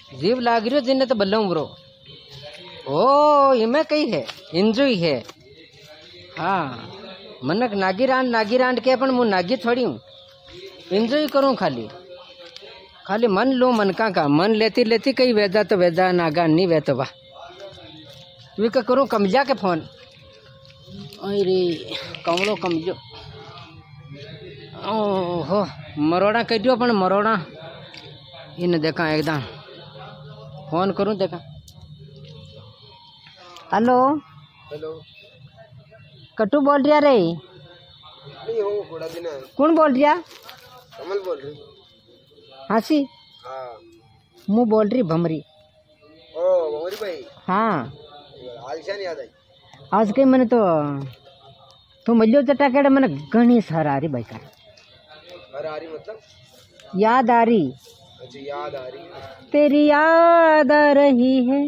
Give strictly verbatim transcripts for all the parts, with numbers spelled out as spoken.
जीव लाग रही जिन्हें तो बल्लम ब्रो ओ इमे कई है इंजॉय है हाँ मनक नागी रांड नागी रांड के अपन मुँह नागी थोड़ी हूँ इंजॉय करूँ खाली खाली मन लो मन का का मन लेती लेती कई वेदा तो वेदा नागा नहीं वे तो वाह वे का करूँ कमजा के फोन अरे कमलो कमजो ओहो मरोड़ा कह दियो अपन मरोड़ा इन देखा एकदम फोन करूँ देखा हेलो हेलो कटू बोल रहा रे नहीं हो थोड़ा दिन है कौन बोल रहा कमल बोल रही हंसी हाँ मुँह बोल रही भमरी ओ भमरी भाई हाँ हाल चाल याद आई आज कहीं मैंने तो तू मल्लो चटा के मैंने घनी सर आ रही भाई का अरे आ रही मतलब याद आ रही अच्छा याद आ रही तेरी याद आ रही है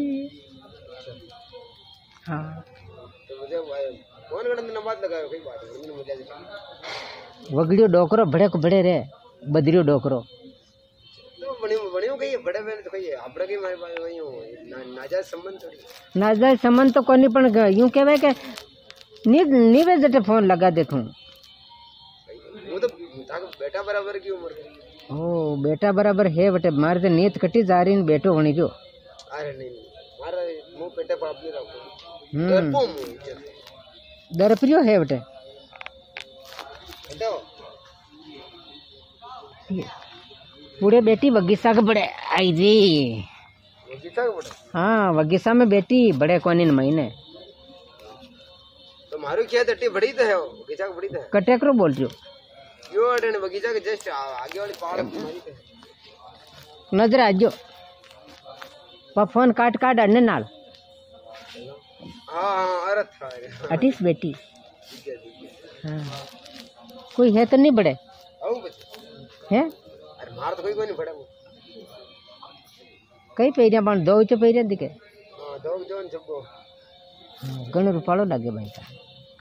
हाँ तो मुझे फोन करने दिन बाद लगायो कई बात है मैंने मुझे देखा वगड़ियो डोकरो बड़े को बड़े रे बदरियो डोकरो तो बनी बनी कही बड़े बहन तो कही आपड़ा के मारे पास वही हो नाजायज संबंध थोड़ी नाजायज संबंध तो कोनी पण यूं कहवे के नी नीवे जटे फोन लगा देखूं वो तो ताको बेटा बराबर की उम्र है ओ बेटा बराबर है बटे मारे तो नीत कटी जा रही बेटो होनी जो अरे नहीं नहीं मारा मुंह पेटे पाप नहीं रखो हम्म डरपो मुंह दरप्रियो है बटे हटाओ पूरे बेटी वगीसा के बड़े आई जी गीता के बड़ा हाँ वगीसा में बेटी बड़े कोनी न महीने तो मारू क्या टट्टी बड़ी तो है वो बगीचा की बड़ी तो है कटेकरो बोल रही हो यो अडे बगीचा के जस्ट आगे वाली पहाड़ तुम्हारी तो है नजर आजो पा फोन काट काट अन्य नाल हाँ हाँ अरे था अरे अटीस बेटी ठीक है ठीक है हाँ कोई है तो नहीं बड़े आओ बच्चे है अरे मार तो कोई कोई नहीं पड़ा वो कई पैरिया पण दो च पैरिया दिखे हाँ दो जोन सबको घणो रूपालो लागे भाई का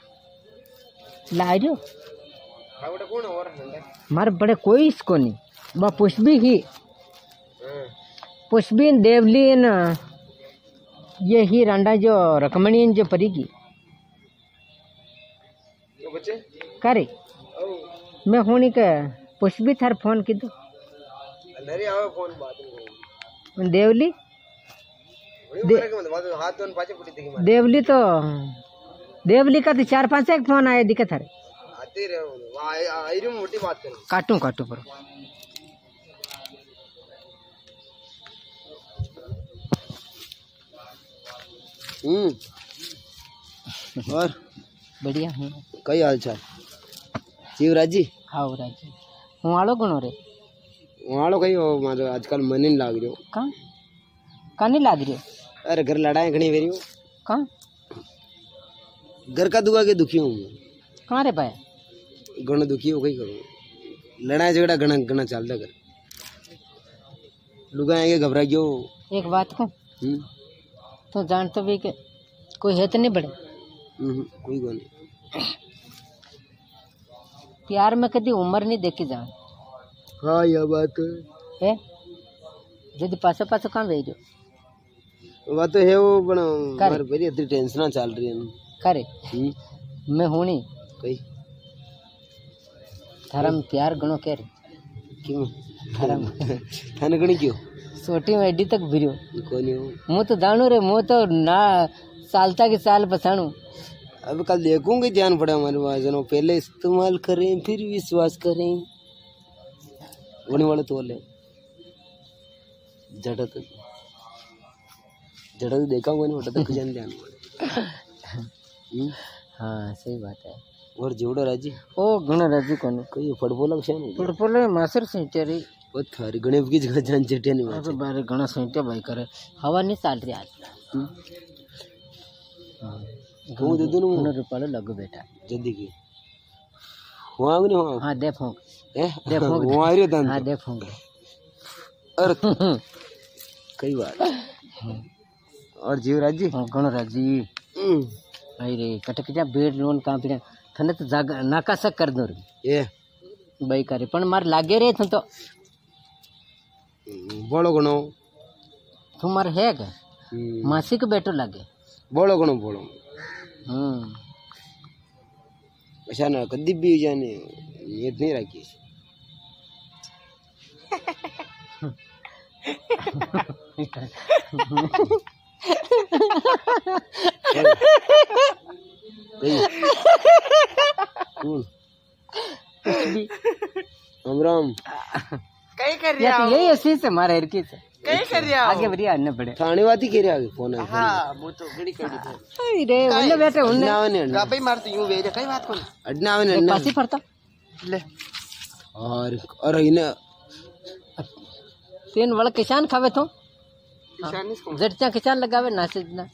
लाजो हाँ बेटा कौन और नंदा मारे बड़े कोई इसको नहीं बा पुष्पी ही हाँ पुष्पी देवली न ये ही रांडा जो रकमणी जो परीगी तो बच्चे करे आओ मैं होनी के पुष्पी थार फोन की दो नरे आओ फोन बात में देवली बड़ी उम्र के मतलब बात हाथ दोन पाचे पड़ी थी मार देवली तो देवली का तो चार पांच एक फोन आए दिखे थारे आते रहे वहाँ आई रही मोटी बात करें काटू काटू पर हम्म और बढ़िया हूँ कई हाल चाल शिवराज जी हाँ राजी हूँ आलो गणो रे वहाँ कई हो मतलब आजकल मन नहीं लाग रही हो कहाँ कहाँ नहीं लाग रही हो अरे घर लड़ाई घनी वेरी हो कहाँ घर का दुआ के दुखी हूँ कहाँ रे भाई घना दुखी हो कहीं करूँ लड़ाई झगड़ा घना घना चलता कर लुगा आएंगे घबरा गयो एक बात को हम्म तो जान तो भी के कोई है तो नहीं बड़े हम्म, कोई को नहीं प्यार में कभी उम्र नहीं देखी जा हाँ यह बात है यदि पास पास कहाँ भेजो बात तो है वो बना कर। हमारे बड़ी इतनी टेंशन चल रही है करे हम्म मैं हूँ नहीं कई धर्म प्यार गणो कह रही क्यों धर्म थाने गणी क्यों सोटी में एडी तक भिरियो कोई नहीं हो मुँह तो दाणू रे मुँह तो ना सालता के साल पसाणू अब कल देखूंगे ध्यान पड़ा हमारे पास जनो पहले इस्तेमाल करें फिर विश्वास करें होने वाले तो ले जड़ा तो जड़ा तो देखा हुआ नहीं होता तो जान ध्यान हाँ सही बात है और जोड़ो राजी ओ घणो राजी कोनी कई फुटबॉल का शेन फुटबॉल मासर सेंचुरी वो थारी गणेश की जगह जान चटिया नहीं अरे बारे घणा सेंटे भाई करे हवा नहीं चाल रही आज वो दे दो घणो रुपया लगो बेटा जल्दी की वहाँ नहीं वहाँ हाँ दे फोंक हैं दे फोंक वहाँ आ रही था हाँ दे फोंक अरे कई बात और जीवराज जी घणो राजी आई रे कटक जा बेड लोन काम पे थने तो जाग नाकासा कर दो रे ये भाई करे पण मार लागे रे थ तो बोलो गणो तुम्हारे है क्या हम्म, मासी को बेटो लागे बोलो कणो बोलो हम्म अच्छा ना कदी भी जाने ये नहीं रखी राम राम कहीं कर या तो यही उसी से मारे हरकी से कहीं कर रहा आगे बढ़िया आने पड़े थाने वाती कह रहा फोन है हाँ वो तो बड़ी कड़ी थी अरे उन्ने बेटे उन्ने अड्ना आवे ने गापे मारते यूं वेरे कहीं बात कौन अड्ना आवे ने पासी फरता ले और और इने तीन वड़ किसान खावे तो निशानी को जड़चा किसान लगावे नासे ना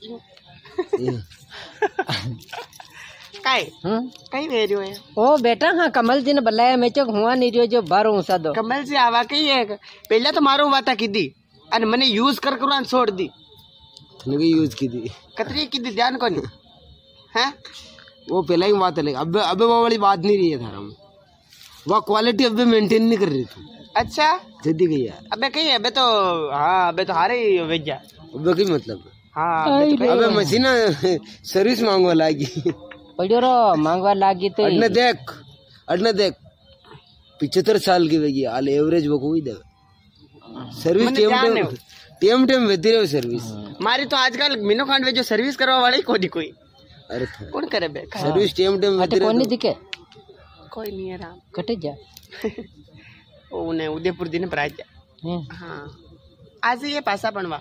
काई हम्म कहीं वेरियो है ओ बेटा हाँ कमल जी ने बुलाया मैं चो हुआ नहीं रियो जो बारो ऊंसा दो कमल से आवा कहीं है पहले तो मारो वाता की दी अन मने यूज कर कर छोड़ दी तूने की यूज की थी कतरी की दी ध्यान को नहीं हैं वो पहले ही बात है अब अब वो वाली बात नहीं रही है थारा में वो क्वालिटी अब मेंटेन नहीं कर रही थी अच्छा जल्दी गई यार अबे कहीं है अबे तो हाँ अबे तो हारे ही वेजा अब की मतलब हाँ अबे तो कहीं अबे मशीन सर्विस मांगवा लागी पड़ो रो मांगवा लागी तो अडने देख अडने देख पिछहत्तर साल की वही हाल एवरेज वो कोई दे सर्विस मने टेम ध्यान टेम है। टेम टेम वेती रहे सर्विस मारी तो आजकल मीनो खांड जो सर्विस करवा वाली कोई कोई अरे था कौन करे बे सर्विस टेम टेम अटे वेती कौन नहीं रहे दिखे कोई नहीं है राम कटे जा ओ उन्हें उदयपुर दिन पर आजा हैं। हाँ आज ये पैसा बनवा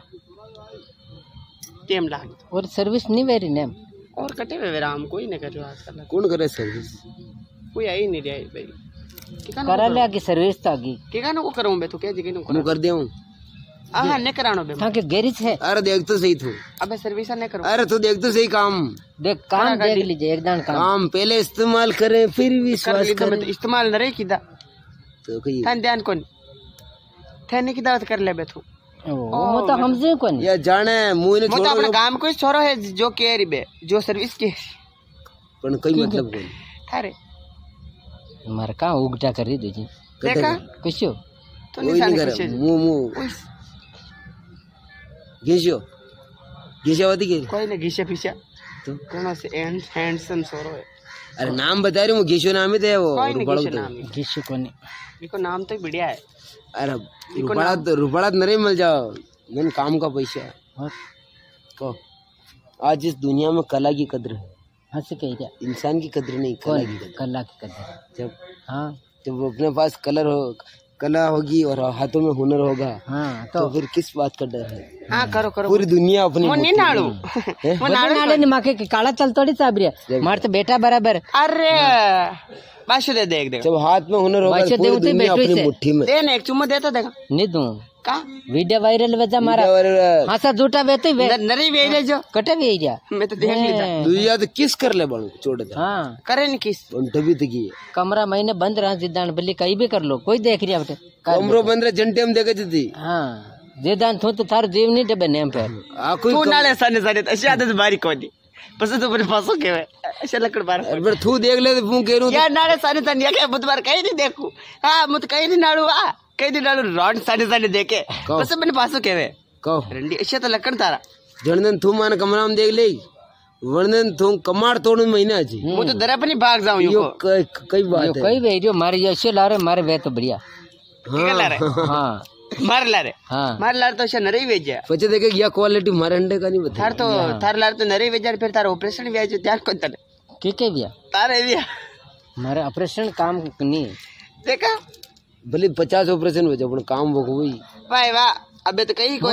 टेम लाग और सर्विस नहीं वेरी नेम और कटे हुए राम कोई नहीं कर रहा आजकल कौन करे सर्विस कोई आई नहीं रहा भाई किकानो करा ले आगे सर्विस तो आगी किकानो को करूं बे तो क्या जगह नु मैं कर दिया हूँ हां ने करानो बे हाँ के गैरेज है अरे देख तो सही तू अबे सर्विस नहीं करूं अरे तू देख तो सही काम देख काम देख लीजिए एक दान काम काम पहले इस्तेमाल करें फिर कर विश्वास ली तो मैं करें तो इस्तेमाल न रही किदा तो कही थान ध्यान कोनी थाने की दावत कर ले बे तू ओ वो तो हमसे को नहीं या जाने मुंह ने वो तो छोड़ो अपने गांव को छोरो है जो केरी बे जो सर्विस के पण कोई मतलब कोई थारे मर का उगटा कर दी जी देखा कुछ तो कोई निशान नहीं कुछ करे मुंह मुंह घिसो घिसावती के कोई नहीं घिसे पीछे तो कोनो से हैंडसम छोरो है अरे नाम बता रही हूँ घिसो नाम ही थे वो कोई नहीं रुपड़ा घिसे तो नाम किसी को नहीं इको नाम तो बढ़िया है अरे रुपड़ा तो रुपड़ा तो नहीं मिल जाओ मैंने काम का पैसा हाँ को आज इस दुनिया में कला की कद्र है हंस कह रहा इंसान की कद्र नहीं कला कौन की कद्र कला की कदर जब हाँ जब वो अपने पास कलर हो कला होगी और हाथों में हुनर होगा हाँ तो तो फिर किस बात का डर है हाँ करो करो पूरी दुनिया अपनी वो नहीं मुट्ठी नाड़ू में। वो नाड़ू नाले ने माके के काला चल तोड़ी साबरिया मार तो बेटा बराबर अरे बाशु दे देख देख जब हाथ में हुनर होगा बादशाह तो पूरी देवते दुनिया बैठो अपनी इसे। मुट्ठी में दे ना एक चुम्मा देता देखा नहीं दूं का वीडियो वायरल वजा मारा और हासा झूठा वेते वे न- नरी वेले जो कटे वे जा मैं तो देख लीता दुनिया तो किस कर ले बड़ू छोड़ दे हाँ करे नहीं किस उन तभी तक ही कमरा महीने बंद रहा जिद्दान बल्ली कहीं भी कर लो कोई देख रहा बेटे कर कमरो बंद रहे जंटे में देखे थी हाँ जिद्दान थो तो थारो जीव नहीं डबे नेम पे आ कोई तू नाले साने साने अशी आदत बारी कोनी पसंद तो बरे पासो के अशा लकड़ बार अरे तू देख ले तो कह रहा यार नाले साने साने क्या बुधवार कहीं नहीं देखू हाँ मुझे कहीं नहीं नाड़ू आ कहीं नहीं नाड़ू रॉड साने साने देखे कहो। बस मैंने पासो के वे कहो रंडी अशा तो लकड़ तारा जणदन थू मान कमरा में देख ले वर्णन थू कमाड़ तोड़ महीना जी वो तो दरा अपनी भाग जाऊं यो यो कई कई बात है कोई वे जो मारे यशो ला रहे मारे वे तो बढ़िया क्या ला रहे हाँ मार ला रे हाँ मार ला तो अशा नरी वेज है पचे देखे यह क्वालिटी हमारे अंडे का नहीं बता थार तो थार लार तो नरी वेज फिर तार ऑपरेशन भी आयो ध्यान कोन तने के के बिया तारे भी मारे ऑपरेशन काम नहीं देखा भले पचास ऑपरेशन हो जाए काम वो हुई वाह वाह अबे तो कहीं